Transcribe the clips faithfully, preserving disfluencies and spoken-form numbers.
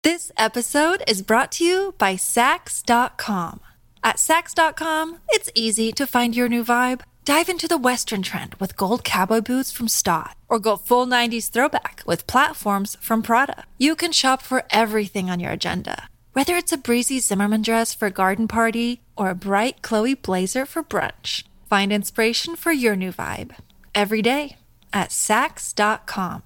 This episode is brought to you by Sax dot com. At Sax dot com, it's easy to find your new vibe. Dive into the Western trend with gold cowboy boots from Stott, or go full nineties throwback with platforms from Prada. You can shop for everything on your agenda, whether it's a breezy Zimmermann dress for a garden party or a bright Chloe blazer for brunch. Find inspiration for your new vibe every day at Sax dot com.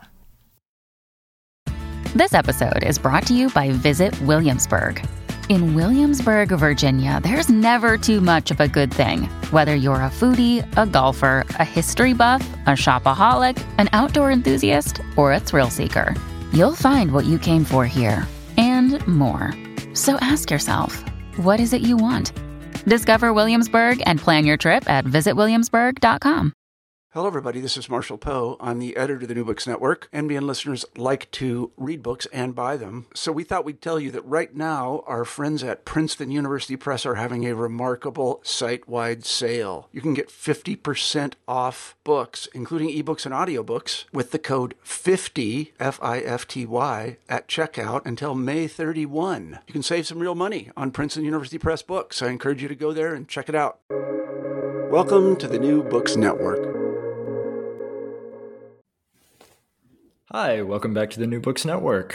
This episode is brought to you by Visit Williamsburg. In Williamsburg, Virginia, there's never too much of a good thing. Whether you're a foodie, a golfer, a history buff, a shopaholic, an outdoor enthusiast, or a thrill seeker, you'll find what you came for here and more. So ask yourself, what is it you want? Discover Williamsburg and plan your trip at visit williamsburg dot com. Hello, everybody. This is Marshall Poe. I'm the editor of the New Books Network. N B N listeners like to read books and buy them. So we thought we'd tell you that right now, our friends at Princeton University Press are having a remarkable site-wide sale. You can get fifty percent off books, including ebooks and audiobooks, with the code fifty, F I F T Y, at checkout until May thirty-first. You can save some real money on Princeton University Press books. I encourage you to go there and check it out. Welcome to the New Books Network. Hi, welcome back to the New Books Network.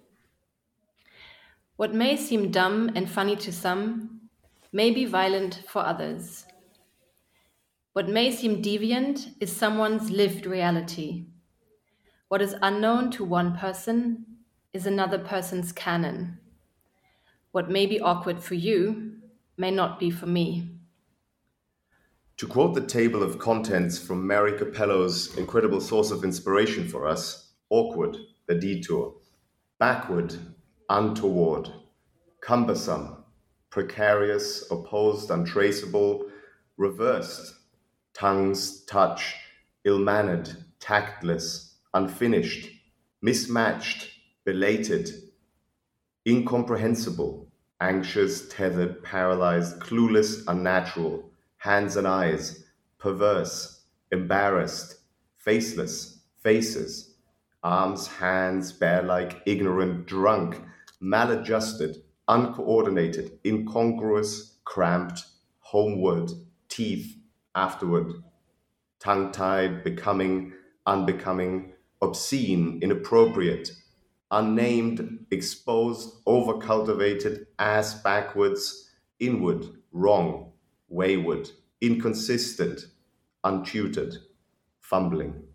What may seem dumb and funny to some may be violent for others. What may seem deviant is someone's lived reality. What is unknown to one person is another person's canon. What may be awkward for you may not be for me. To quote the table of contents from Mary Capello's incredible source of inspiration for us, awkward, the detour, backward, untoward, cumbersome, precarious, opposed, untraceable, reversed, tongue's touch, ill-mannered, tactless, unfinished, mismatched, belated, incomprehensible, anxious, tethered, paralyzed, clueless, unnatural, hands and eyes, perverse, embarrassed, faceless, faces, arms, hands, bear-like, ignorant, drunk, maladjusted, uncoordinated, incongruous, cramped, homeward, teeth, afterward, tongue-tied, becoming, unbecoming, obscene, inappropriate, unnamed, exposed, overcultivated, ass backwards, inward, wrong, wayward, inconsistent, untutored, fumbling.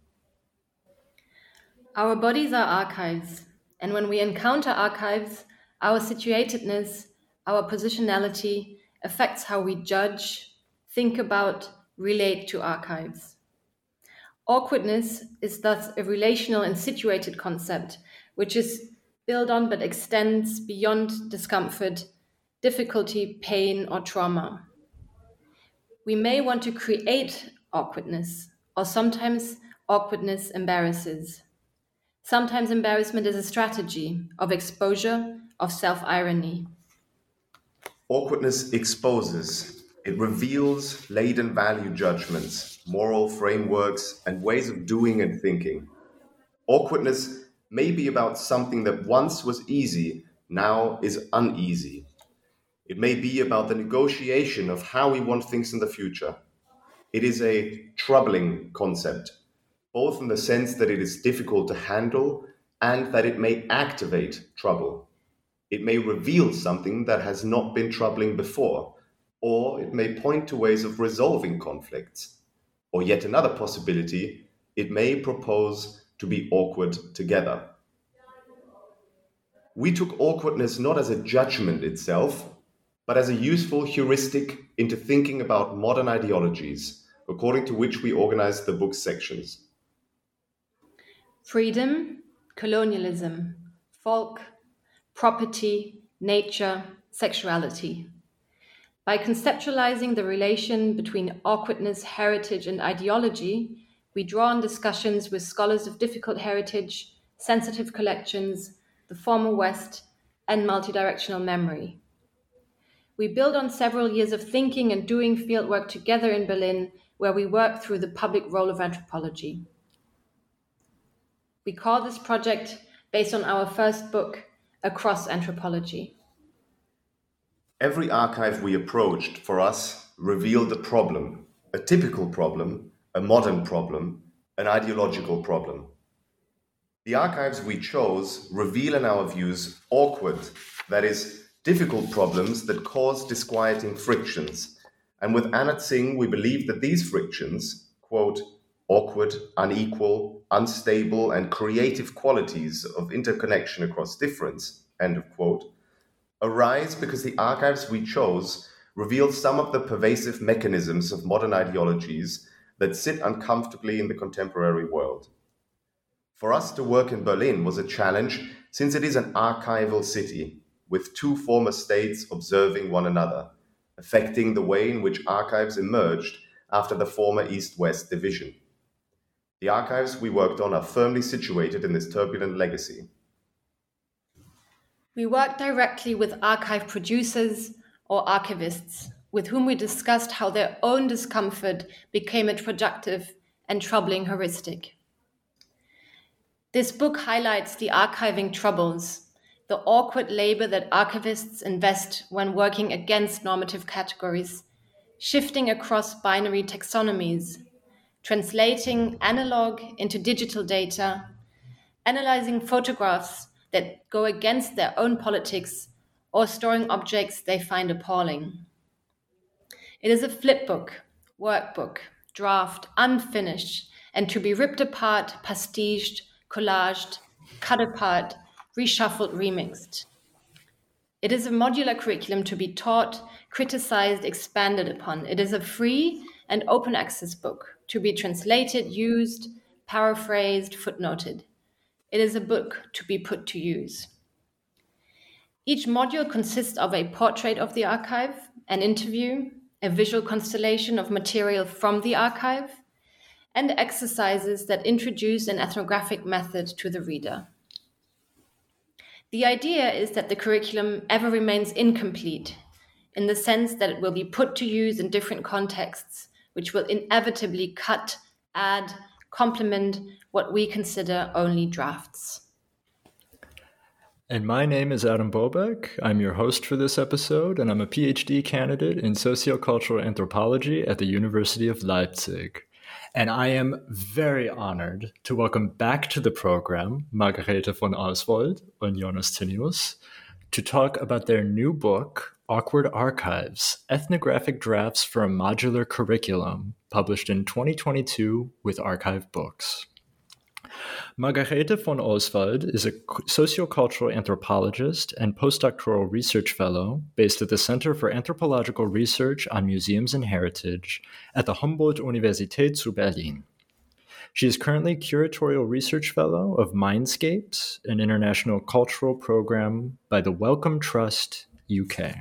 Our bodies are archives, and when we encounter archives, our situatedness, our positionality affects how we judge, think about, relate to archives. Awkwardness is thus a relational and situated concept, which is built on but extends beyond discomfort, difficulty, pain, or trauma. We may want to create awkwardness, or sometimes awkwardness embarrasses. Sometimes embarrassment is a strategy of exposure, of self-irony. Awkwardness exposes. It reveals laden value judgments, moral frameworks, and ways of doing and thinking. Awkwardness may be about something that once was easy, now is uneasy. It may be about the negotiation of how we want things in the future. It is a troubling concept, both in the sense that it is difficult to handle and that it may activate trouble. It may reveal something that has not been troubling before, or it may point to ways of resolving conflicts. Or yet another possibility, it may propose to be awkward together. We took awkwardness not as a judgment itself, but as a useful heuristic into thinking about modern ideologies, according to which we organized the book's sections. Freedom, colonialism, folk, property, nature, sexuality. By conceptualizing the relation between awkwardness, heritage, and ideology, we draw on discussions with scholars of difficult heritage, sensitive collections, the former West, and multidirectional memory. We build on several years of thinking and doing fieldwork together in Berlin, where we work through the public role of anthropology. We call this project based on our first book, across anthropology. Every archive we approached for us revealed a problem, a typical problem, a modern problem, an ideological problem. The archives we chose reveal, in our views, awkward, that is, difficult problems that cause disquieting frictions. And with Anat Singh, we believe that these frictions, quote, awkward, unequal, unstable, and creative qualities of interconnection across difference, end of quote, arise because the archives we chose reveal some of the pervasive mechanisms of modern ideologies that sit uncomfortably in the contemporary world. For us to work in Berlin was a challenge since it is an archival city with two former states observing one another, affecting the way in which archives emerged after the former East-West division. The archives we worked on are firmly situated in this turbulent legacy. We worked directly with archive producers or archivists, with whom we discussed how their own discomfort became a productive and troubling heuristic. This book highlights the archiving troubles, the awkward labor that archivists invest when working against normative categories, shifting across binary taxonomies, translating analog into digital data, analyzing photographs that go against their own politics, or storing objects they find appalling. It is a flipbook, workbook, draft, unfinished, and to be ripped apart, pastiched, collaged, cut apart, reshuffled, remixed. It is a modular curriculum to be taught, criticized, expanded upon. It is a free and open access book to be translated, used, paraphrased, footnoted. It is a book to be put to use. Each module consists of a portrait of the archive, an interview, a visual constellation of material from the archive, and exercises that introduce an ethnographic method to the reader. The idea is that the curriculum ever remains incomplete, in the sense that it will be put to use in different contexts, which will inevitably cut, add, complement what we consider only drafts. And my name is Adam Bobeck. I'm your host for this episode, and I'm a PhD candidate in sociocultural anthropology at the University of Leipzig. And I am very honored to welcome back to the program Margarete von Oswald and Jonas Tinius to talk about their new book, Awkward Archives, Ethnographic Drafts for a Modular Curriculum, published in twenty twenty-two with Archive Books. Margarete von Oswald is a sociocultural anthropologist and postdoctoral research fellow based at the Center for Anthropological Research on Museums and Heritage at the Humboldt-Universität zu Berlin. She is currently curatorial research fellow of Mindscapes, an international cultural program by the Wellcome Trust, U K.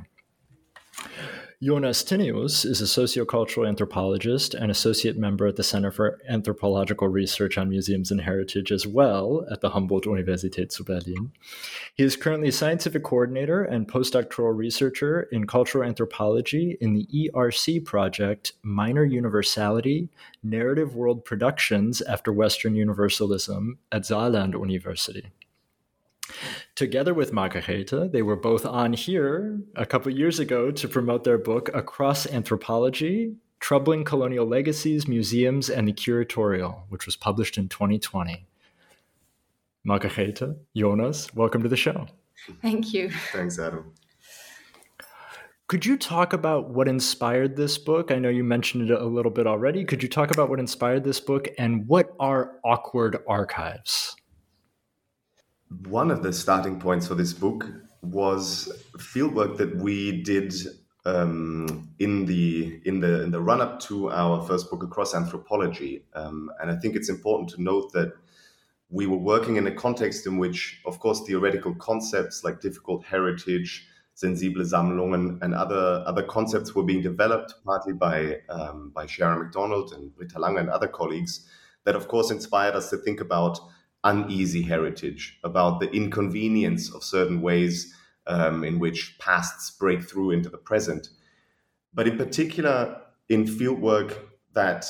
Jonas Tinius is a sociocultural anthropologist and associate member at the Center for Anthropological Research on Museums and Heritage as well at the Humboldt-Universität zu Berlin. He is currently scientific coordinator and postdoctoral researcher in cultural anthropology in the E R C project Minor Universality, Narrative World Productions After Western Universalism at Saarland University. Together with Margarete, they were both on here a couple years ago to promote their book, Across Anthropology, Troubling Colonial Legacies, Museums, and the Curatorial, which was published in twenty twenty. Margarete, Jonas, welcome to the show. Thank you. Thanks, Adam. Could you talk about what inspired this book? I know you mentioned it a little bit already. Could you talk about what inspired this book and what are awkward archives? One of the starting points for this book was fieldwork that we did um, in the in the in the run-up to our first book, Across Anthropology. Um, and I think it's important to note that we were working in a context in which, of course, theoretical concepts like difficult heritage, sensible Sammlungen, and other other concepts were being developed, partly by um, by Sharon McDonald and Britta Lange and other colleagues, that of course inspired us to think about uneasy heritage, about the inconvenience of certain ways um, in which pasts break through into the present. But in particular, in fieldwork that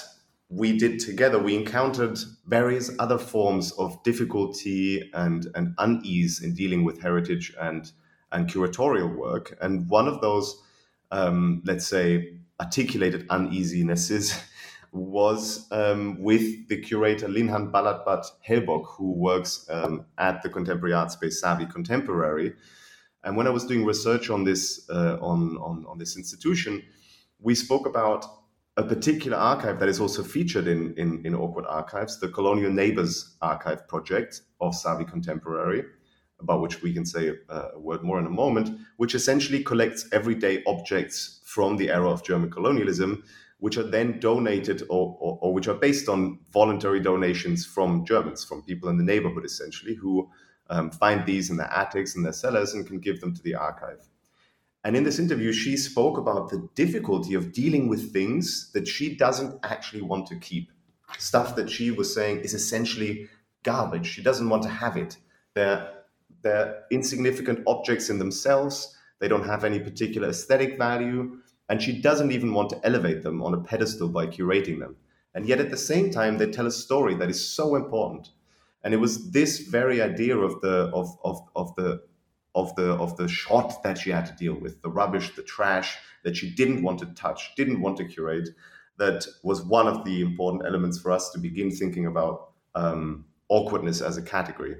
we did together, we encountered various other forms of difficulty and, and unease in dealing with heritage and, and curatorial work. And one of those, um, let's say, articulated uneasinesses was um, with the curator Linhan Balatbat Helbok, who works um, at the contemporary art space Savi Contemporary. And when I was doing research on this uh, on, on, on this institution, we spoke about a particular archive that is also featured in, in, in Awkward Archives, the Colonial Neighbors Archive project of Savi Contemporary, about which we can say a, a word more in a moment, which essentially collects everyday objects from the era of German colonialism, which are then donated or, or, or which are based on voluntary donations from Germans, from people in the neighborhood, essentially, who um, find these in their attics and their cellars and can give them to the archive. And in this interview, she spoke about the difficulty of dealing with things that she doesn't actually want to keep. Stuff that she was saying is essentially garbage. She doesn't want to have it. They're, they're insignificant objects in themselves. They don't have any particular aesthetic value. And she doesn't even want to elevate them on a pedestal by curating them. And yet at the same time, they tell a story that is so important. And it was this very idea of the of of, of the of the of the shot that she had to deal with, the rubbish, the trash that she didn't want to touch, didn't want to curate, that was one of the important elements for us to begin thinking about um, awkwardness as a category.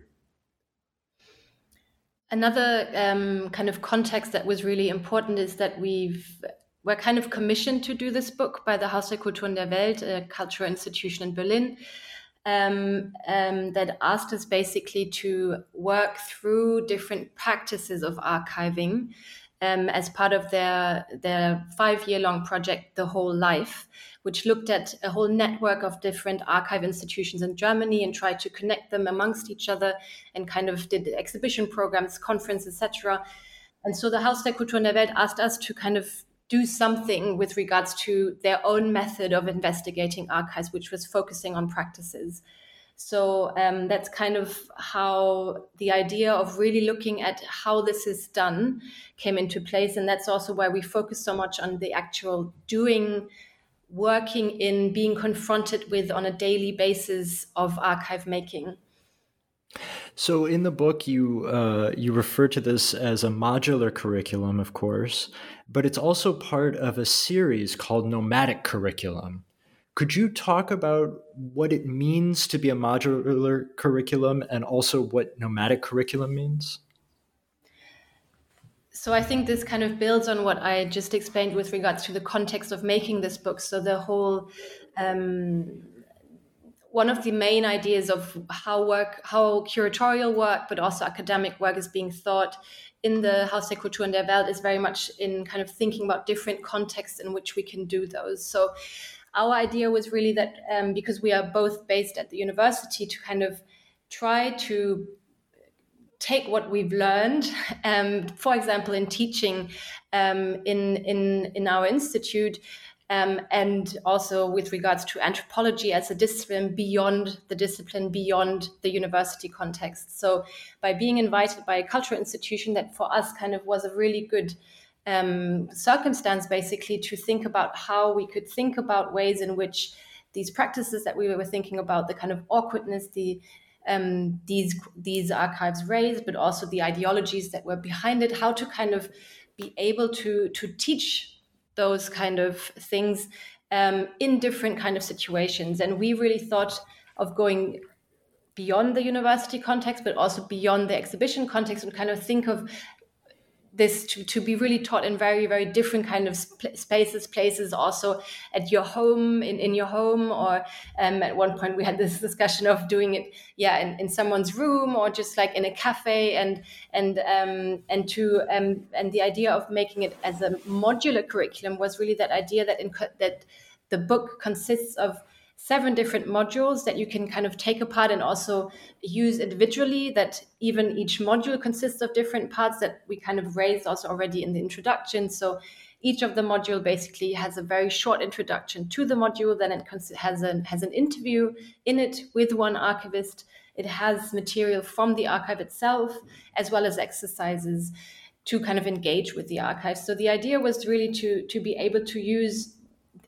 Another um, kind of context that was really important is that we've we're kind of commissioned to do this book by the Haus der Kulturen der Welt, a cultural institution in Berlin, um, um, that asked us basically to work through different practices of archiving um, as part of their, their five-year-long project, The Whole Life, which looked at a whole network of different archive institutions in Germany and tried to connect them amongst each other and kind of did exhibition programs, conferences, et cetera. And so the Haus der Kulturen der Welt asked us to kind of do something with regards to their own method of investigating archives, which was focusing on practices. So um, that's kind of how the idea of really looking at how this is done came into place. And that's also why we focus so much on the actual doing, working in, being confronted with on a daily basis of archive making. So in the book, you uh, you refer to this as a modular curriculum, of course, but it's also part of a series called Nomadic Curriculum. Could you talk about what it means to be a modular curriculum and also what nomadic curriculum means? So I think this kind of builds on what I just explained with regards to the context of making this book. So the whole... Um, One of the main ideas of how work, how curatorial work, but also academic work is being thought in the Haus der Kulturen der Welt is very much in kind of thinking about different contexts in which we can do those. So our idea was really that um, because we are both based at the university, to kind of try to take what we've learned, um, for example, in teaching um, in, in, in our institute, Um, and also with regards to anthropology as a discipline beyond the discipline, beyond the university context. So by being invited by a cultural institution, that for us kind of was a really good um, circumstance, basically, to think about how we could think about ways in which these practices that we were thinking about, the kind of awkwardness, the um, these these archives raised, but also the ideologies that were behind it, how to kind of be able to to teach those kind of things um, in different kind of situations. And we really thought of going beyond the university context, but also beyond the exhibition context, and kind of think of this to, to be really taught in very, very different kind of sp- spaces, places, also at your home, in, in your home, or um, at one point we had this discussion of doing it, yeah, in, in someone's room, or just like in a cafe, and and um, and to um, and the idea of making it as a modular curriculum was really that idea that in, that the book consists of seven different modules that you can kind of take apart and also use individually, that even each module consists of different parts that we kind of raised also already in the introduction. So each of the module basically has a very short introduction to the module, then it has an, has an interview in it with one archivist. It has material from the archive itself, as well as exercises to kind of engage with the archive. So the idea was really to, to be able to use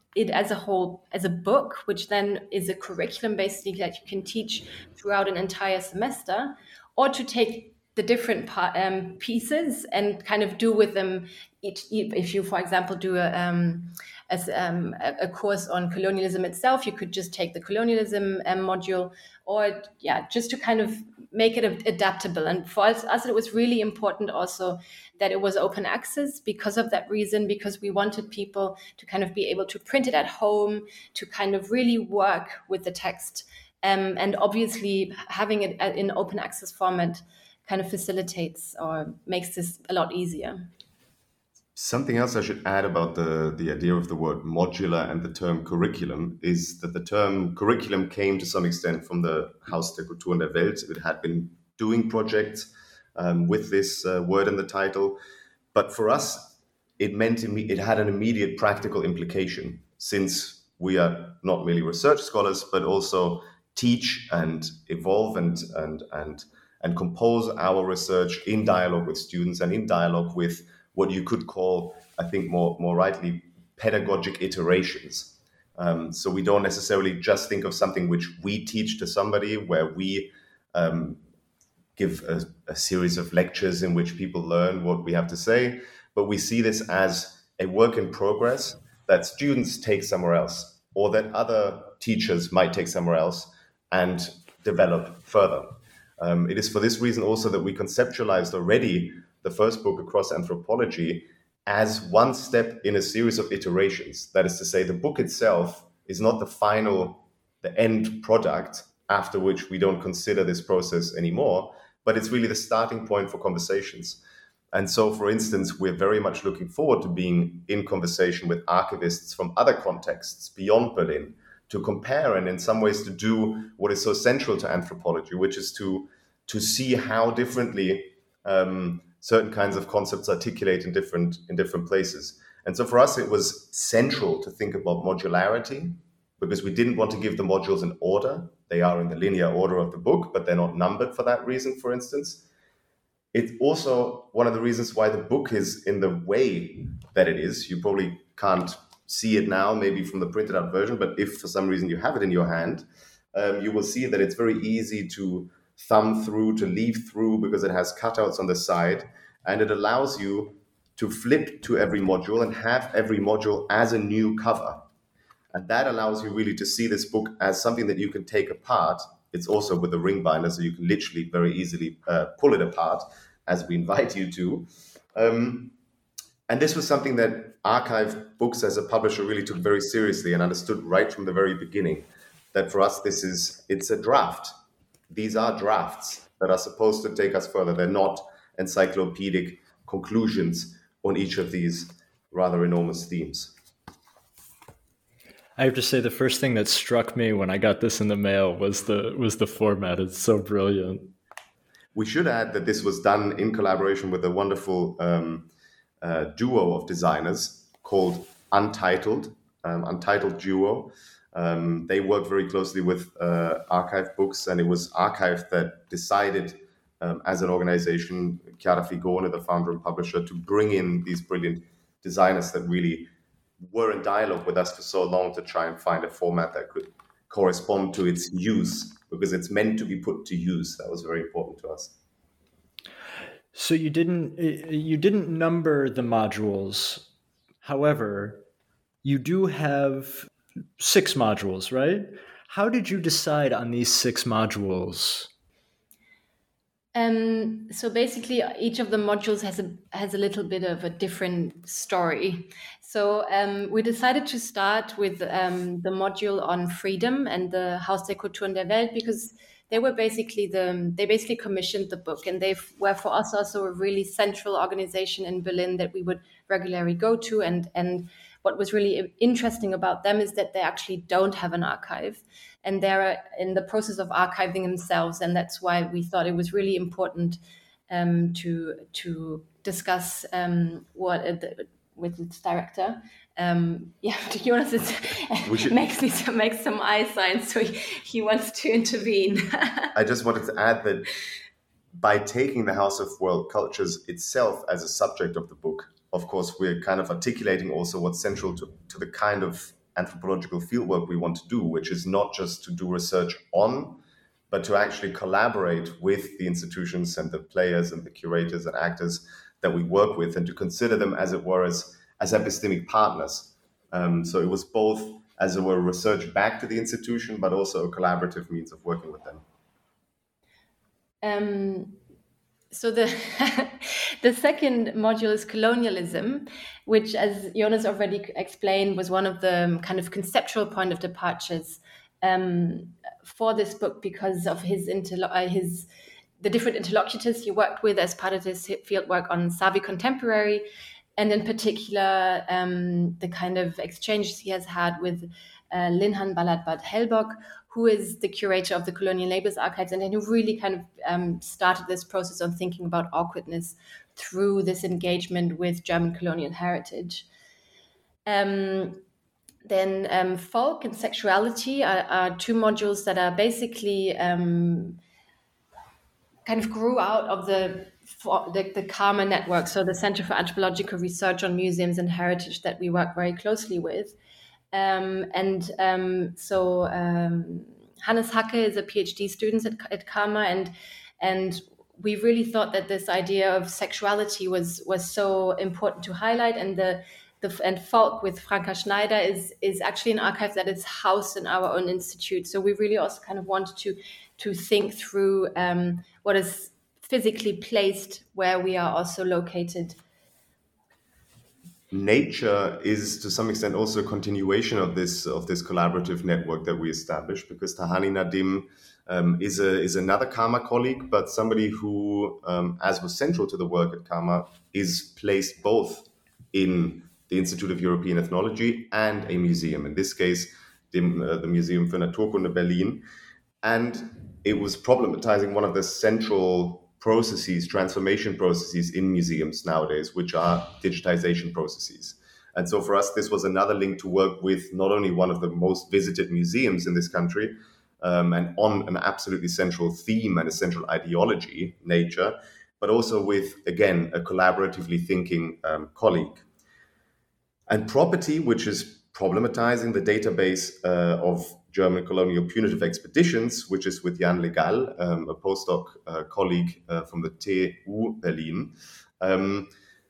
it as a whole, as a book, which then is a curriculum basically that you can teach throughout an entire semester, or to take the different part, um, pieces and kind of do with them each. If you, for example, do a, um, as, um, a course on colonialism itself, you could just take the colonialism um, module, or yeah, just to kind of make it adaptable. And for us, us, it was really important also that it was open access because of that reason, because we wanted people to kind of be able to print it at home, to kind of really work with the text. Um, and obviously having it in open access format kind of facilitates or makes this a lot easier. Something else I should add about the, the idea of the word modular and the term curriculum is that the term curriculum came to some extent from the Haus der Kultur und der Welt. It had been doing projects um, with this uh, word in the title. But for us, it meant it had an immediate practical implication, since we are not merely research scholars, but also teach and evolve and and and and compose our research in dialogue with students and in dialogue with what you could call, I think more, more rightly, pedagogic iterations. Um, so we don't necessarily just think of something which we teach to somebody, where we um, give a, a series of lectures in which people learn what we have to say, but we see this as a work in progress that students take somewhere else, or that other teachers might take somewhere else and develop further. Um, it is for this reason also that we conceptualized already the first book, Across Anthropology, as one step in a series of iterations. That is to say, the book itself is not the final, the end product after which we don't consider this process anymore, but it's really the starting point for conversations. And so, for instance, we're very much looking forward to being in conversation with archivists from other contexts beyond Berlin, to compare and in some ways to do what is so central to anthropology, which is to, to see how differently um, certain kinds of concepts articulate in different in different places. And so for us, it was central to think about modularity, because we didn't want to give the modules in order. They are in the linear order of the book, but they're not numbered for that reason, for instance. It's also one of the reasons why the book is in the way that it is. You probably can't see it now, maybe from the printed out version, but if for some reason you have it in your hand, um, you will see that it's very easy to thumb through, to leaf through, because it has cutouts on the side, and it allows you to flip to every module and have every module as a new cover. And that allows you really to see this book as something that you can take apart. It's also with a ring binder, so you can literally very easily uh, pull it apart, as we invite you to. Um, and this was something that Archive Books as a publisher really took very seriously and understood right from the very beginning, that for us, this is, it's a draft. These are drafts that are supposed to take us further. They're not encyclopedic conclusions on each of these rather enormous themes. I have to say, the first thing that struck me when I got this in the mail was the was the format. It's so brilliant. We should add that this was done in collaboration with a wonderful um, uh, duo of designers called Untitled, um, Untitled Duo. Um, they worked very closely with uh, Archive Books, and it was Archive that decided, um, as an organization, Chiara Figone, the founder and publisher, to bring in these brilliant designers that really were in dialogue with us for so long to try and find a format that could correspond to its use, because it's meant to be put to use. That was very important to us. So you didn't you didn't number the modules. However, you do have six modules, right? How did you decide on these six modules? Um, so basically, each of the modules has a has a little bit of a different story. So um, we decided to start with um, the module on freedom and the Haus der Kultur und der Welt, because they were basically the they basically commissioned the book, and they were for us also a really central organization in Berlin that we would regularly go to. And and what was really interesting about them is that they actually don't have an archive, and they're in the process of archiving themselves, and that's why we thought it was really important um, to to discuss um, what uh, the, with its director. Um, yeah, Jonas is, should... makes me some, makes some eye signs, so he, he wants to intervene. I just wanted to add that by taking the House of World Cultures itself as a subject of the book, of course, we're kind of articulating also what's central to, to the kind of anthropological fieldwork we want to do, which is not just to do research on, but to actually collaborate with the institutions and the players and the curators and actors that we work with, and to consider them, as it were, as, as epistemic partners. Um, so it was both, as it were, research back to the institution, but also a collaborative means of working with them. Um, so the the second module is colonialism, which, as Jonas already explained, was one of the kind of conceptual point of departures um, for this book, because of his interlo- uh, his the different interlocutors he worked with as part of his fieldwork on Savi contemporary, and in particular um, the kind of exchanges he has had with uh, Linhan Balatbad Helbok, who is the curator of the Colonial Labors Archives, and who really kind of um, started this process on thinking about awkwardness through this engagement with German colonial heritage. Um, then um, folk and sexuality are, are two modules that are basically um, kind of grew out of the, the, the CARMA network, so the Center for Anthropological Research on Museums and Heritage that we work very closely with. Um, and um, so um, Hannes Hacke is a PhD student at, at CARMA, and and we really thought that this idea of sexuality was was so important to highlight. And the the and Folk with Franka Schneider is is actually an archive that is housed in our own institute. So we really also kind of wanted to to think through um, what is physically placed where we are also located. Nature is to some extent also a continuation of this of this collaborative network that we established, because Tahani Nadim um, is a is another CARMA colleague, but somebody who, um, as was central to the work at CARMA, is placed both in the Institute of European Ethnology and a museum. In this case, the, uh, the Museum für Naturkunde Berlin, and it was problematizing one of the central processes, transformation processes in museums nowadays, which are digitization processes. And so for us, this was another link to work with not only one of the most visited museums in this country, um, and on an absolutely central theme and a central ideology, nature, but also with, again, a collaboratively thinking um, colleague. And property, which is problematizing the database uh, of German colonial punitive expeditions, which is with Jan Legal, um, a postdoc uh, colleague uh, from the T U Berlin, um,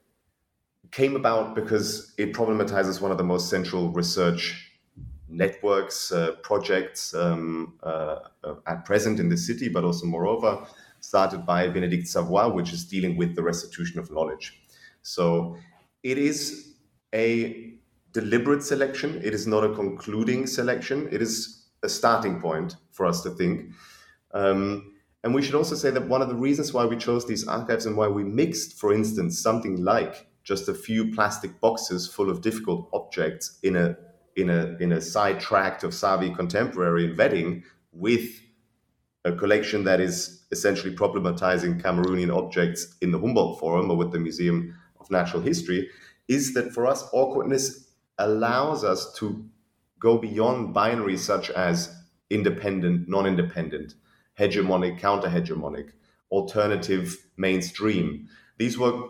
came about because it problematizes one of the most central research networks, uh, projects um, uh, at present in the city, but also moreover, started by Bénédicte Savoy, which is dealing with the restitution of knowledge. So it is a deliberate selection. It is not a concluding selection. It is a starting point for us to think. Um, and we should also say that one of the reasons why we chose these archives and why we mixed, for instance, something like just a few plastic boxes full of difficult objects in a in a in a side tract of Savi contemporary in Wedding with a collection that is essentially problematizing Cameroonian objects in the Humboldt Forum or with the Museum of Natural History, is that for us, awkwardness allows us to go beyond binaries such as independent, non-independent, hegemonic, counter-hegemonic, alternative, mainstream. These were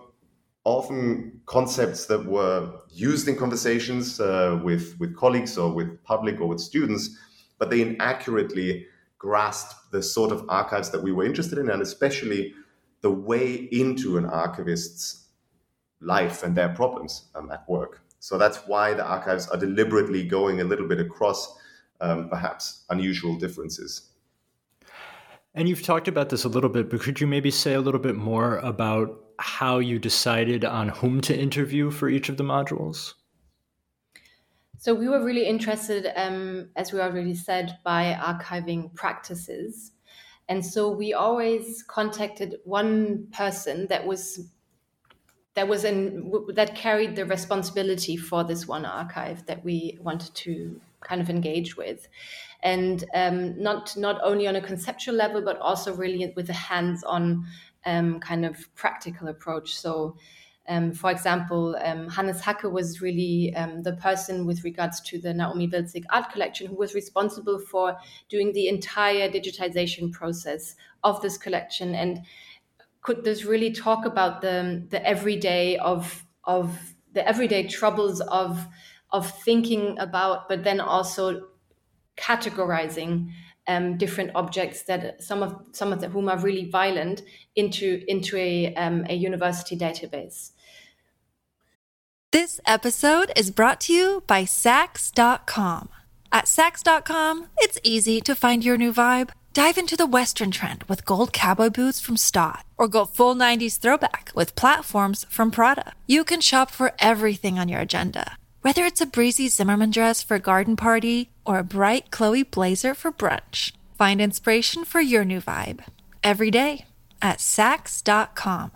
often concepts that were used in conversations uh, with, with colleagues or with public or with students, but they inaccurately grasped the sort of archives that we were interested in, and especially the way into an archivist's life and their problems um, at work. So that's why the archives are deliberately going a little bit across um, perhaps unusual differences. And you've talked about this a little bit, but could you maybe say a little bit more about how you decided on whom to interview for each of the modules? So we were really interested, um, as we already said, by archiving practices. And so we always contacted one person that was that was in that carried the responsibility for this one archive that we wanted to kind of engage with. And um, not not only on a conceptual level, but also really with a hands-on um, kind of practical approach. So, um, for example, um, Hannes Hacke was really um, the person with regards to the Naomi Wilzig art collection who was responsible for doing the entire digitization process of this collection, and could this really talk about the the everyday of of the everyday troubles of of thinking about, but then also categorizing um, different objects that some of some of the, whom are really violent into into a um, a university database. This episode is brought to you by Saks dot com. At Saks dot com, it's easy to find your new vibe. Dive into the Western trend with gold cowboy boots from Stott, or go full nineties throwback with platforms from Prada. You can shop for everything on your agenda, whether it's a breezy Zimmermann dress for a garden party or a bright Chloe blazer for brunch. Find inspiration for your new vibe every day at Saks dot com.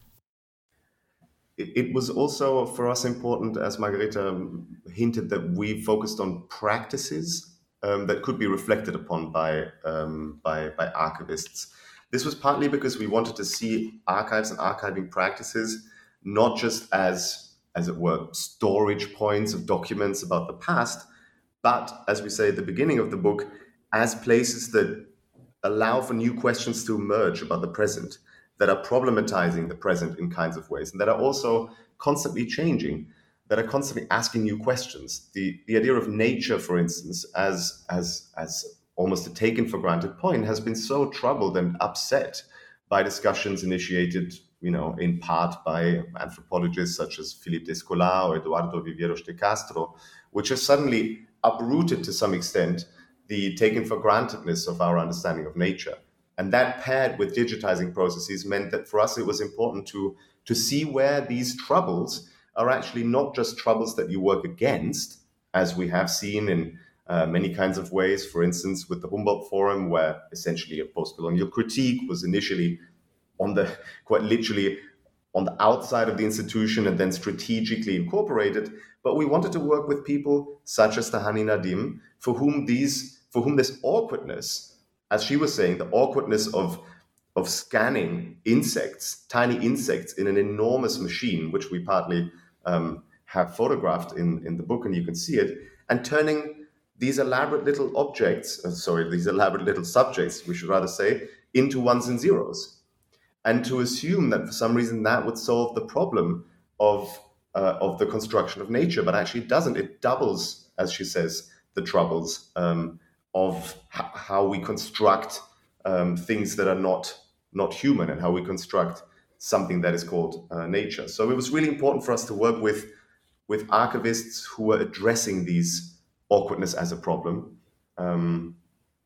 It was also for us important, as Margareta hinted, that we focused on practices um, that could be reflected upon by, um, by by archivists. This was partly because we wanted to see archives and archiving practices not just as, as it were, storage points of documents about the past, but, as we say at the beginning of the book, as places that allow for new questions to emerge about the present, that are problematizing the present in kinds of ways, and that are also constantly changing, that are constantly asking new questions. The the idea of nature, for instance, as as as almost a taken for granted point, has been so troubled and upset by discussions initiated, you know, in part by anthropologists such as Philippe Descola or Eduardo Viveiros de Castro, which has suddenly uprooted to some extent the taken for grantedness of our understanding of nature. And that, paired with digitizing processes, meant that for us it was important to, to see where these troubles are actually not just troubles that you work against, as we have seen in uh, many kinds of ways, for instance, with the Humboldt Forum, where essentially a post-colonial critique was initially on the, quite literally, on the outside of the institution and then strategically incorporated. But we wanted to work with people such as Tahani Nadim, for whom these, for whom this awkwardness, as she was saying, the awkwardness of, of scanning insects, tiny insects in an enormous machine, which we partly um, have photographed in, in the book, and you can see it, and turning these elaborate little objects, uh, sorry, these elaborate little subjects, we should rather say, into ones and zeros. And to assume that for some reason that would solve the problem of, uh, of the construction of nature, but actually it doesn't. It doubles, as she says, the troubles um, of h- how we construct um, things that are not not human, and how we construct something that is called uh, nature. So it was really important for us to work with with archivists who were addressing these awkwardness as a problem, um,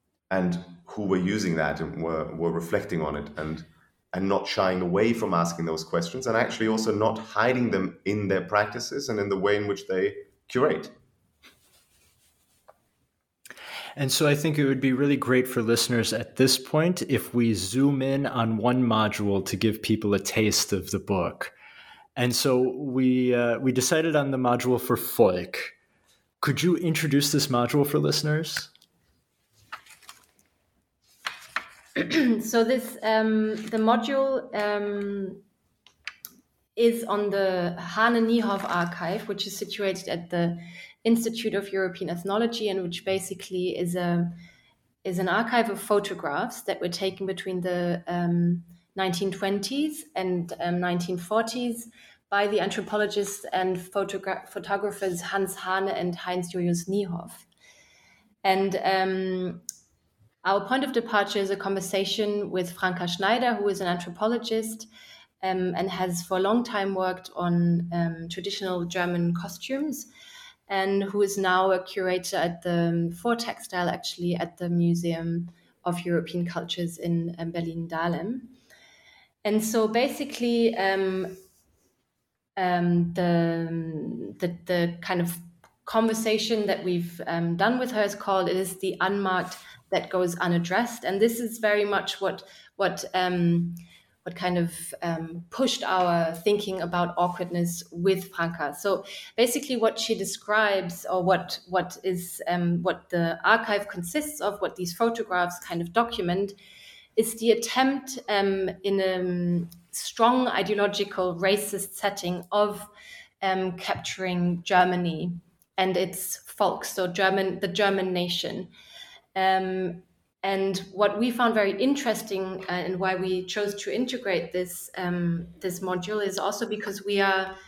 and who were using that and were were reflecting on it, and and not shying away from asking those questions, and actually also not hiding them in their practices and in the way in which they curate. And so I think it would be really great for listeners at this point if we zoom in on one module to give people a taste of the book. And so we uh, we decided on the module for Volk. Could you introduce this module for listeners? So this um, the module um, is on the Hahn-Niehoff archive, which is situated at the Institute of European Ethnology, and which basically is a is an archive of photographs that were taken between the um, nineteen twenties and um, nineteen forties by the anthropologists and photogra- photographers Hans Hahne and Heinz Julius Niehoff. And um, our point of departure is a conversation with Franka Schneider, who is an anthropologist um, and has for a long time worked on um, traditional German costumes, and who is now a curator at the for textile, actually, at the Museum of European Cultures in um, Berlin-Dahlem. And so basically, um, um, the, the the kind of conversation that we've um, done with her is called, it is the unmarked that goes unaddressed. And this is very much what what um, what kind of um, pushed our thinking about awkwardness with Franka. So basically what she describes, or what what is um, what the archive consists of, what these photographs kind of document, is the attempt um, in a strong ideological racist setting of um, capturing Germany and its folk, so German, the German nation. Um, and what we found very interesting, uh, and why we chose to integrate this um, this module, is also because we are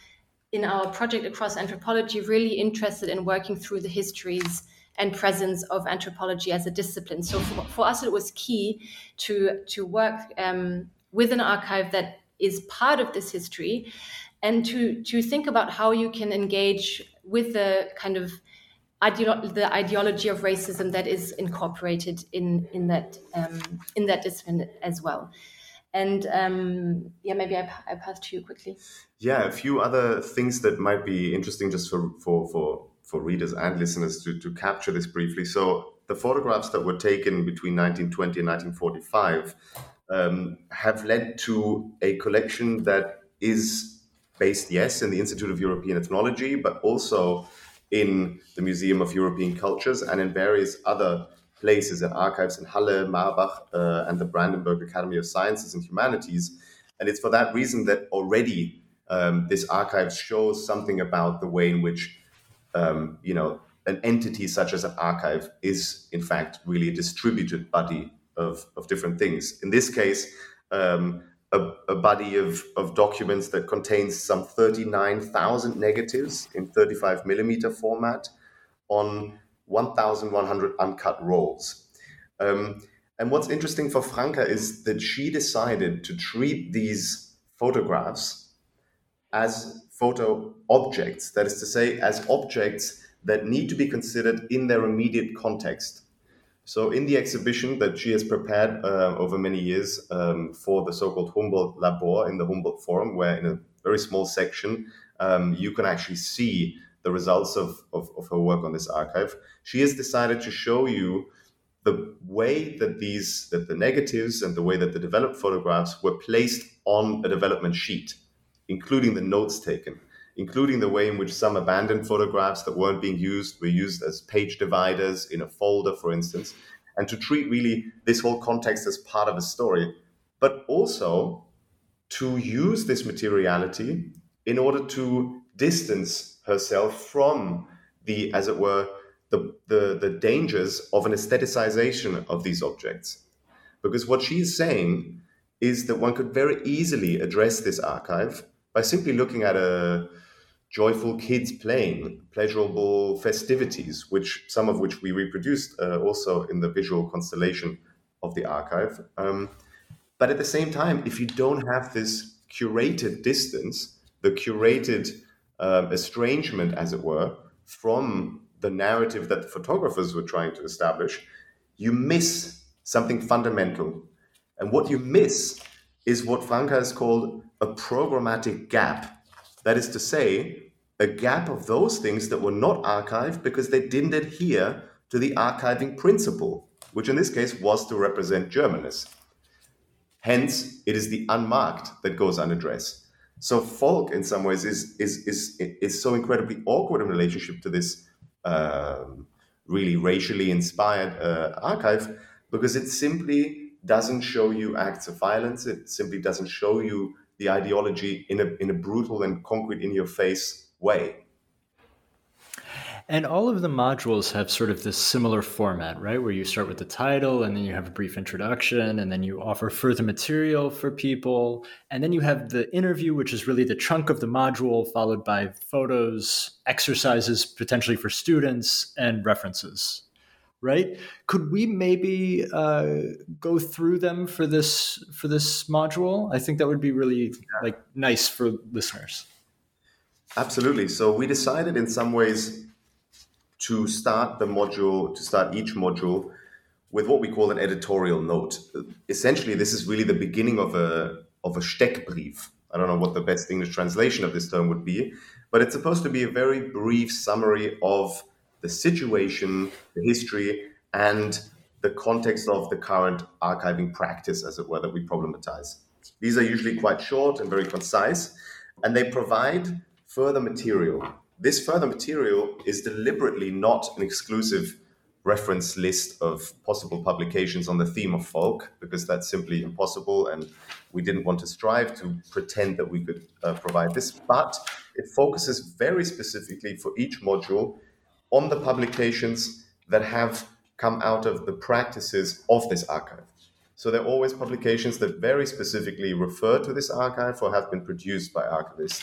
in our project Across Anthropology, really interested in working through the histories and presence of anthropology as a discipline. So for, for us, it was key to, to work um, with an archive that is part of this history, and to, to think about how you can engage with the kind of ideolo- the ideology of racism that is incorporated in, in, that, um, in that discipline as well. And um, yeah, maybe I, I pass to you quickly. Yeah, a few other things that might be interesting just for, for, for, for readers and listeners to, to capture this briefly. So the photographs that were taken between nineteen twenty and nineteen forty-five um, have led to a collection that is based, yes, in the Institute of European Ethnology, but also in the Museum of European Cultures and in various other places and archives in Halle, Marbach, uh, and the Brandenburg Academy of Sciences and Humanities. And it's for that reason that already um, this archive shows something about the way in which, um, you know, an entity such as an archive is, in fact, really a distributed body of, of different things. In this case, um, a, a body of, of documents that contains some thirty-nine thousand negatives in thirty-five millimeter format on one thousand one hundred uncut rolls. Um, and what's interesting for Franka is that she decided to treat these photographs as photo objects, that is to say, as objects that need to be considered in their immediate context. So in the exhibition that she has prepared uh, over many years um, for the so-called Humboldt Labor in the Humboldt Forum, where in a very small section, um, you can actually see the results of, of, of her work on this archive, she has decided to show you the way that these, that the negatives and the way that the developed photographs were placed on a development sheet, including the notes taken, including the way in which some abandoned photographs that weren't being used were used as page dividers in a folder, for instance, and to treat really this whole context as part of a story, but also to use this materiality in order to distance herself from the, as it were, the, the, the dangers of an aestheticization of these objects. Because what she's saying is that one could very easily address this archive by simply looking at a joyful kids playing, pleasurable festivities, which some of which we reproduced uh, also in the visual constellation of the archive. Um, but at the same time, if you don't have this curated distance, the curated uh, estrangement, as it were, from the narrative that the photographers were trying to establish, you miss something fundamental. And what you miss is what Franka has called a programmatic gap. That is to say, a gap of those things that were not archived because they didn't adhere to the archiving principle, which in this case was to represent Germanness. Hence, it is the unmarked that goes unaddressed. So Folk, in some ways, is is is is so incredibly awkward in relationship to this um, really racially inspired uh, archive, because it simply doesn't show you acts of violence. It simply doesn't show you the ideology in a in a brutal and concrete, in your face way. And all of the modules have sort of this similar format, right? Where you start with the title and then you have a brief introduction and then you offer further material for people. And then you have the interview, which is really the chunk of the module, followed by photos, exercises potentially for students, and references, right? Could we maybe uh, go through them for this for this module? I think that would be really like nice for listeners. Absolutely. So we decided in some ways to start the module, to start each module with what we call an editorial note. Essentially, this is really the beginning of a of a Steckbrief. I don't know what the best English translation of this term would be, but it's supposed to be a very brief summary of the situation, the history, and the context of the current archiving practice, as it were, that we problematize. These are usually quite short and very concise, and they provide further material. This further material is deliberately not an exclusive reference list of possible publications on the theme of folk, because that's simply impossible, and we didn't want to strive to pretend that we could uh, provide this, but it focuses very specifically for each module on the publications that have come out of the practices of this archive. So they're always publications that very specifically refer to this archive or have been produced by archivists.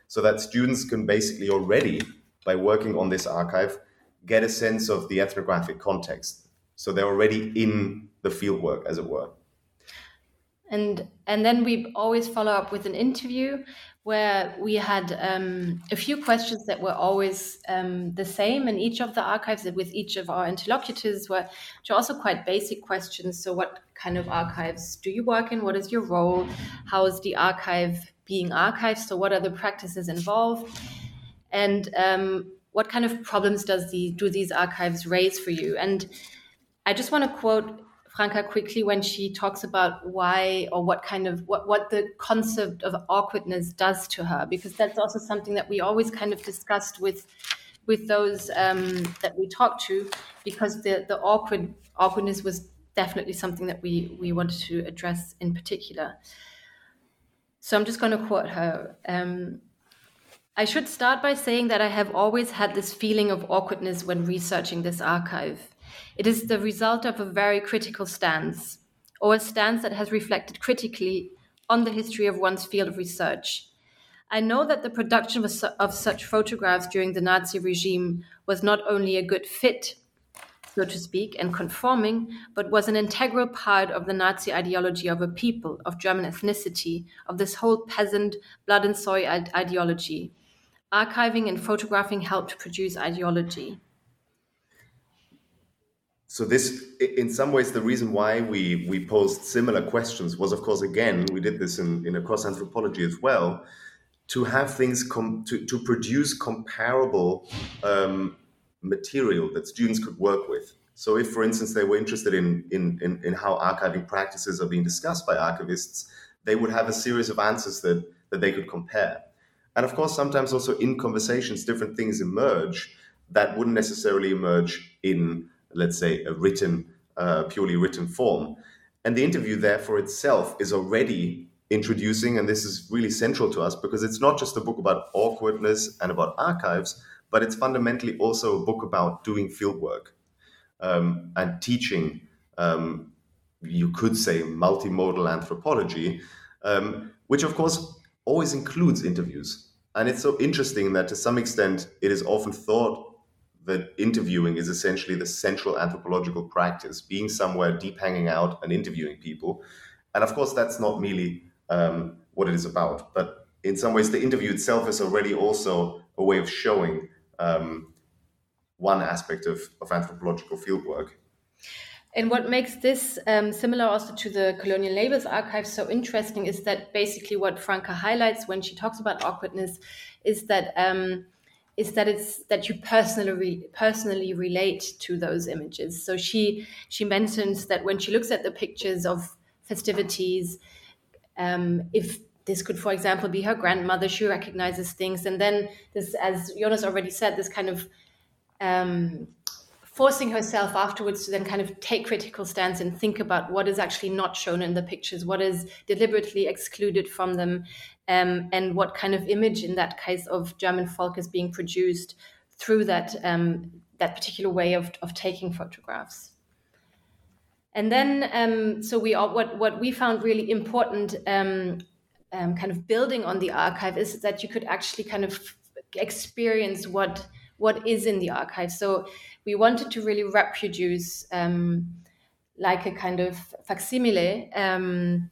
so that students can basically already, by working on this archive, get a sense of the ethnographic context. So they're already in the fieldwork, as it were. And and then we always follow up with an interview where we had um, a few questions that were always um, the same in each of the archives with each of our interlocutors, were, which are also quite basic questions. So what kind of archives do you work in? What is your role? How is the archive being archived? So what are the practices involved? And um, what kind of problems does the do these archives raise for you? And I just want to quote Franka quickly when she talks about why or what kind of what, what the concept of awkwardness does to her, because that's also something that we always kind of discussed with with those um, that we talked to, because the the awkward awkwardness was definitely something that we we wanted to address in particular. So I'm just going to quote her. Um, I should start by saying that I have always had this feeling of awkwardness when researching this archive. It is the result of a very critical stance, or a stance that has reflected critically on the history of one's field of research. I know that the production of, su- of such photographs during the Nazi regime was not only a good fit, so to speak, and conforming, but was an integral part of the Nazi ideology of a people, of German ethnicity, of this whole peasant blood and soil ide- ideology. Archiving and photographing helped produce ideology. So this, in some ways, the reason why we, we posed similar questions was, of course, again, we did this in, in across anthropology as well, to have things, com- to, to produce comparable um, material that students could work with. So if, for instance, they were interested in, in, in, in how archiving practices are being discussed by archivists, they would have a series of answers that, that they could compare. And of course, sometimes also in conversations, different things emerge that wouldn't necessarily emerge in, let's say, a written, uh, purely written form. And the interview, therefore, itself is already introducing, and this is really central to us, because it's not just a book about awkwardness and about archives, but it's fundamentally also a book about doing fieldwork um, and teaching, um, you could say, multimodal anthropology, um, which, of course, always includes interviews. And it's so interesting that to some extent, it is often thought that interviewing is essentially the central anthropological practice, being somewhere deep hanging out and interviewing people. And of course, that's not merely um, what it is about. But in some ways, the interview itself is already also a way of showing um, one aspect of, of anthropological fieldwork. And what makes this um, similar also to the colonial labels archive so interesting is that basically what Franka highlights when she talks about awkwardness is that um, is that it's that you personally re- personally relate to those images. So she she mentions that when she looks at the pictures of festivities, um, if this could, for example, be her grandmother, she recognizes things, and then this, as Jonas already said, this kind of um, forcing herself afterwards to then kind of take critical stance and think about what is actually not shown in the pictures, what is deliberately excluded from them, um, and what kind of image in that case of German folk is being produced through that um, that particular way of, of taking photographs. And then, um, so we all, what what we found really important, um, um, kind of building on the archive, is that you could actually kind of experience what what is in the archive. So we wanted to really reproduce, um, like a kind of facsimile, um,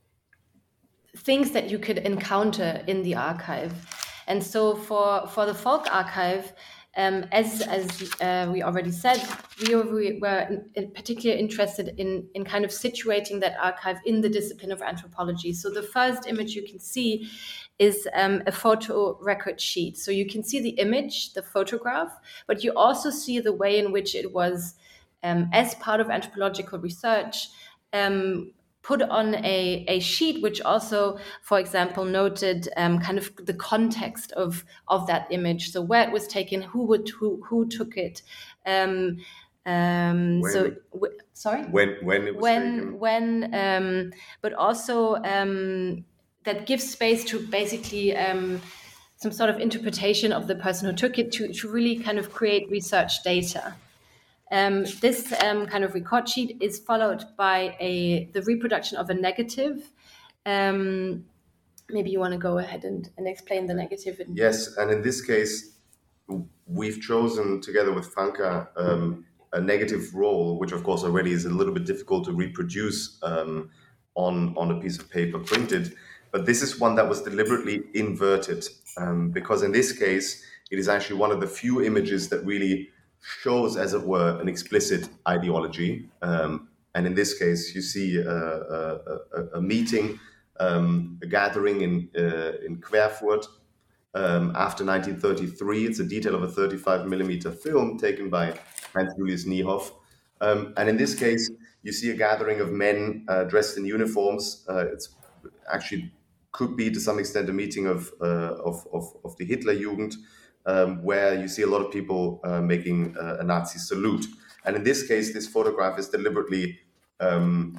things that you could encounter in the archive. And so for, for the folk archive, um, as as uh, we already said, we were, we were in, in particular interested in, in kind of situating that archive in the discipline of anthropology. So the first image you can see is um, a photo record sheet. So you can see the image, the photograph, but you also see the way in which it was, um, as part of anthropological research, um, put on a, a sheet, which also, for example, noted um, kind of the context of, of that image. So where it was taken, who would who who took it. Um, um, when, so w- sorry. When when it was when taken. when um, but also. Um, that gives space to basically um, some sort of interpretation of the person who took it to, to really kind of create research data. Um, this um, kind of record sheet is followed by a the reproduction of a negative. Um, maybe you want to go ahead and, and explain the negativity. Yes, and in this case, we've chosen together with Fanka um, a negative role, which of course already is a little bit difficult to reproduce um, on, on a piece of paper printed. But this is one that was deliberately inverted um, because in this case, it is actually one of the few images that really shows, as it were, an explicit ideology. Um, and in this case, you see a, a, a, a meeting, um, a gathering in, uh, in Querfurt um, after nineteen thirty-three. It's a detail of a thirty-five millimeter film taken by Hans Julius Niehoff. Um, and in this case, you see a gathering of men uh, dressed in uniforms. Uh, it's actually could be to some extent a meeting of uh, of, of, of the Hitlerjugend, um, where you see a lot of people uh, making uh, a Nazi salute. And in this case, this photograph is deliberately um,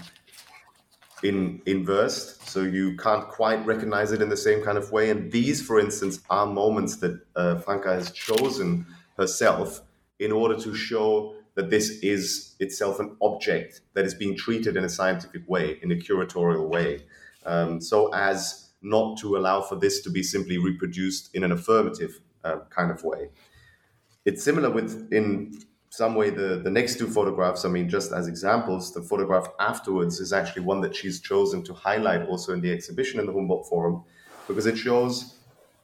in inversed, so you can't quite recognize it in the same kind of way. And these, for instance, are moments that uh, Fanka has chosen herself in order to show that this is itself an object that is being treated in a scientific way, in a curatorial way, um, so as not to allow for this to be simply reproduced in an affirmative uh, kind of way. It's similar with, in some way, the, the next two photographs. I mean, just as examples, the photograph afterwards is actually one that she's chosen to highlight also in the exhibition in the Humboldt Forum, because it shows,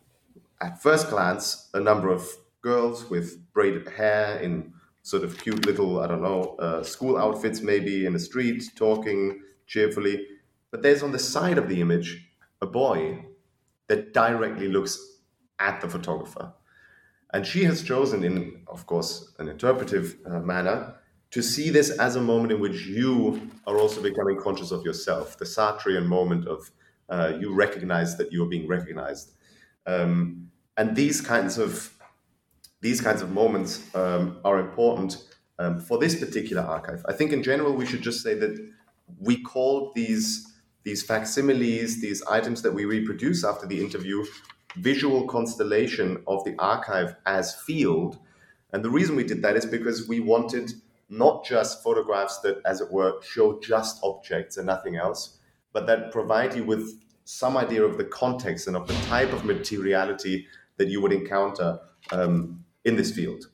at first glance, a number of girls with braided hair in sort of cute little, I don't know, uh, school outfits maybe in the street, talking cheerfully. But there's on the side of the image a boy that directly looks at the photographer. And she has chosen, in, of course, an interpretive uh, manner, to see this as a moment in which you are also becoming conscious of yourself, the Sartrean moment of uh, you recognize that you are being recognized. Um, and these kinds of these kinds of moments um, are important um, for this particular archive. I think in general, we should just say that we call these, these facsimiles, these items that we reproduce after the interview, visual constellation of the archive as field. And the reason we did that is because we wanted not just photographs that, as it were, show just objects and nothing else, but that provide you with some idea of the context and of the type of materiality that you would encounter um, in this field.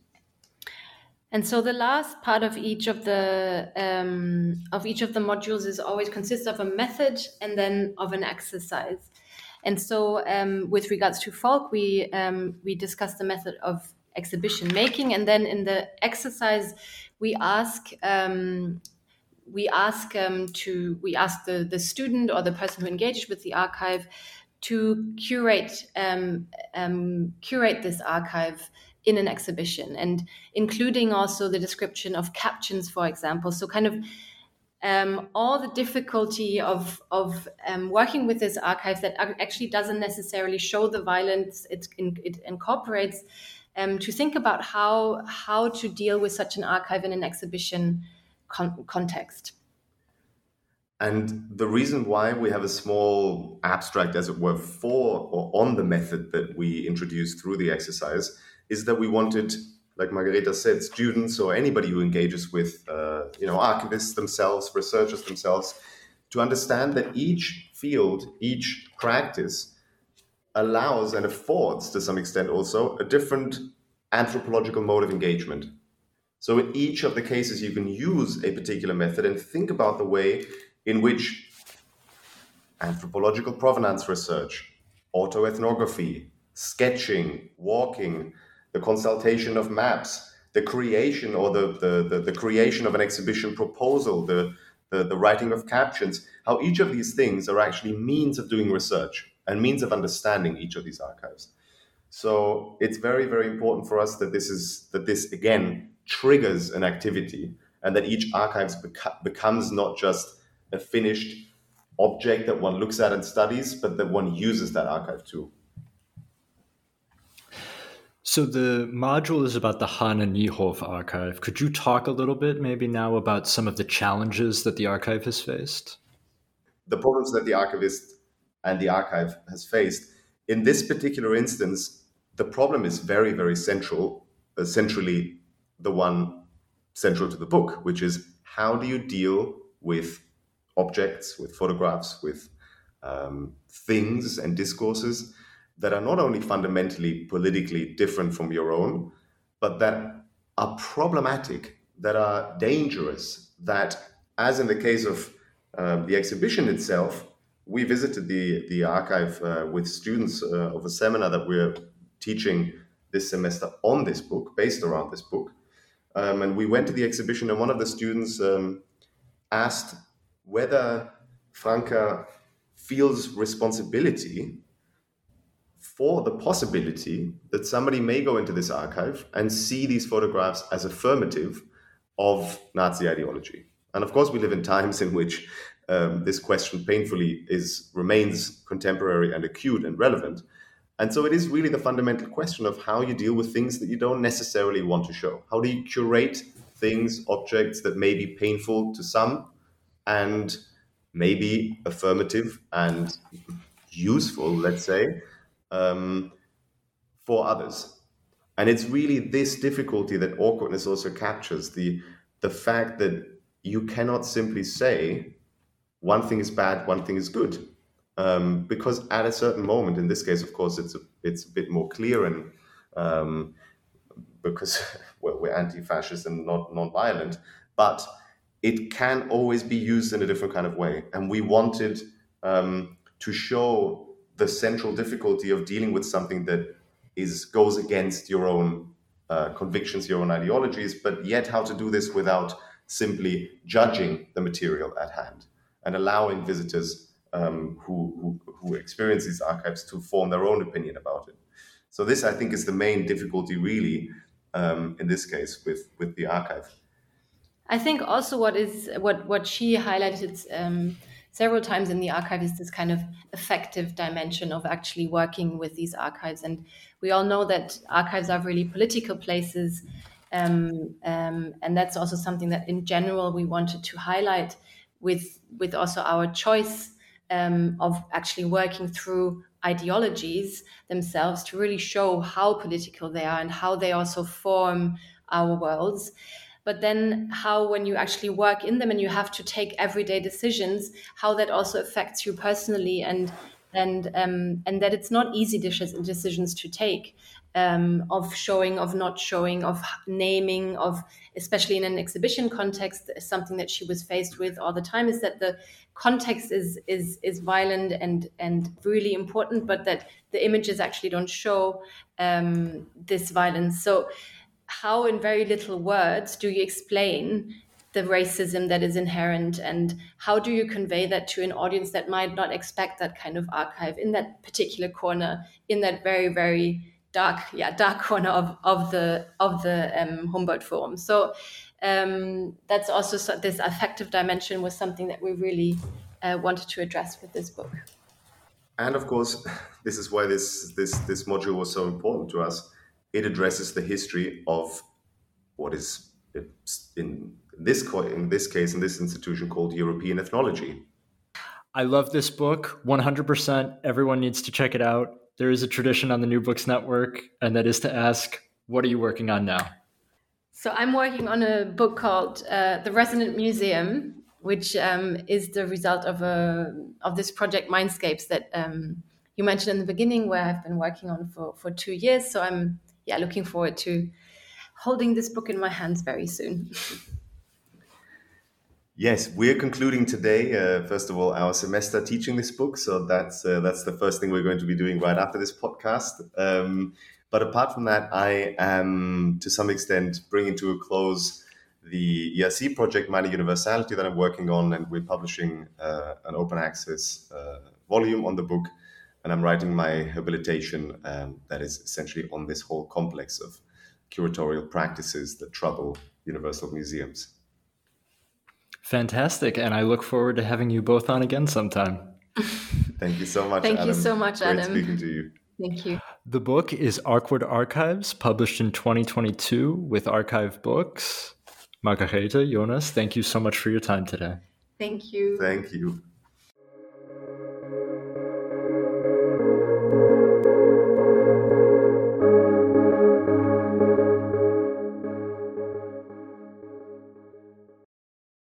And so the last part of each of the um, of each of the modules is always consists of a method and then of an exercise. And so, um, with regards to Falk, we um, we discussed the method of exhibition making, and then in the exercise, we ask um, we ask um, to we ask the the student or the person who engages with the archive to curate um, um, curate this archive in an exhibition, and including also the description of captions, for example. So, kind of. Um, all the difficulty of of um, working with this archive that actually doesn't necessarily show the violence it, it incorporates, um, to think about how how to deal with such an archive in an exhibition con- context. And the reason why we have a small abstract, as it were, for or on the method that we introduced through the exercise is that we wanted, like Margareta said, students or anybody who engages with, uh, you know, archivists themselves, researchers themselves, to understand that each field, each practice allows and affords, to some extent also, a different anthropological mode of engagement. So in each of the cases, you can use a particular method and think about the way in which anthropological provenance research, autoethnography, sketching, walking, the consultation of maps, the creation or the, the, the, the creation of an exhibition proposal, the, the, the writing of captions, how each of these things are actually means of doing research and means of understanding each of these archives. So it's very, very important for us that this is that this, again, triggers an activity and that each archive beca- becomes not just a finished object that one looks at and studies, but that one uses that archive too. So the module is about the Hanne Niehoff archive. Could you talk a little bit maybe now about some of the challenges that the archive has faced? The problems that the archivist and the archive has faced. In this particular instance, the problem is very, very central, essentially the one central to the book, which is how do you deal with objects, with photographs, with um, things and discourses that are not only fundamentally politically different from your own, but that are problematic, that are dangerous, that, as in the case of uh, the exhibition itself, we visited the, the archive uh, with students uh, of a seminar that we're teaching this semester on this book, based around this book. Um, and we went to the exhibition, and one of the students um, asked whether Franka feels responsibility for the possibility that somebody may go into this archive and see these photographs as affirmative of Nazi ideology. And of course, we live in times in which um, this question painfully is remains contemporary and acute and relevant. And so it is really the fundamental question of how you deal with things that you don't necessarily want to show. How do you curate things, objects that may be painful to some and maybe affirmative and useful, let's say, um, for others? And it's really this difficulty that awkwardness also captures, the, the fact that you cannot simply say one thing is bad, one thing is good. Um, because at a certain moment, in this case, of course, it's a, it's a bit more clear, and um, because well, we're anti-fascist and not non-violent, but it can always be used in a different kind of way. And we wanted um, to show the central difficulty of dealing with something that is goes against your own uh, convictions, your own ideologies, but yet how to do this without simply judging the material at hand and allowing visitors Um, who, who who experience these archives to form their own opinion about it. So this, I think, is the main difficulty, really, um, in this case with with the archive. I think also what is what what she highlighted um, several times in the archive is this kind of effective dimension of actually working with these archives. And we all know that archives are really political places, um, um, and that's also something that in general we wanted to highlight with with also our choice Um, of actually working through ideologies themselves to really show how political they are and how they also form our worlds. But then how, when you actually work in them and you have to take everyday decisions, how that also affects you personally, and and um, and that it's not easy decisions to take, um, of showing, of not showing, of naming, of, especially in an exhibition context, something that she was faced with all the time is that the context is is is violent and and really important, but that the images actually don't show um, this violence. So how, in very little words, do you explain the racism that is inherent, and how do you convey that to an audience that might not expect that kind of archive in that particular corner, in that very, very dark, yeah, dark corner of, of the of the um, Humboldt Forum. So um, that's also so, this affective dimension was something that we really uh, wanted to address with this book. And of course, this is why this this this module was so important to us. It addresses the history of what is in this in this case in this institution called European ethnology. I love this book. one hundred percent. Everyone needs to check it out. There is a tradition on the New Books Network, and that is to ask, what are you working on now? So I'm working on a book called uh, The Resonant Museum, which um, is the result of a of this project Mindscapes that um, you mentioned in the beginning, where I've been working on for, for two years. So I'm yeah looking forward to holding this book in my hands very soon. Yes, we're concluding today, uh, first of all, our semester teaching this book. So that's uh, that's the first thing we're going to be doing right after this podcast. Um, but apart from that, I am, to some extent, bringing to a close the E R C project, Minor Universality, that I'm working on. And we're publishing uh, an open access uh, volume on the book. And I'm writing my habilitation um, that is essentially on this whole complex of curatorial practices that trouble universal museums. Fantastic. And I look forward to having you both on again sometime. Thank you so much, Thank Adam. you so much, Great Adam. speaking to you. Thank you. The book is Awkward Archives, published in twenty twenty-two with Archive Books. Margarethe, Jonas, thank you so much for your time today. Thank you. Thank you.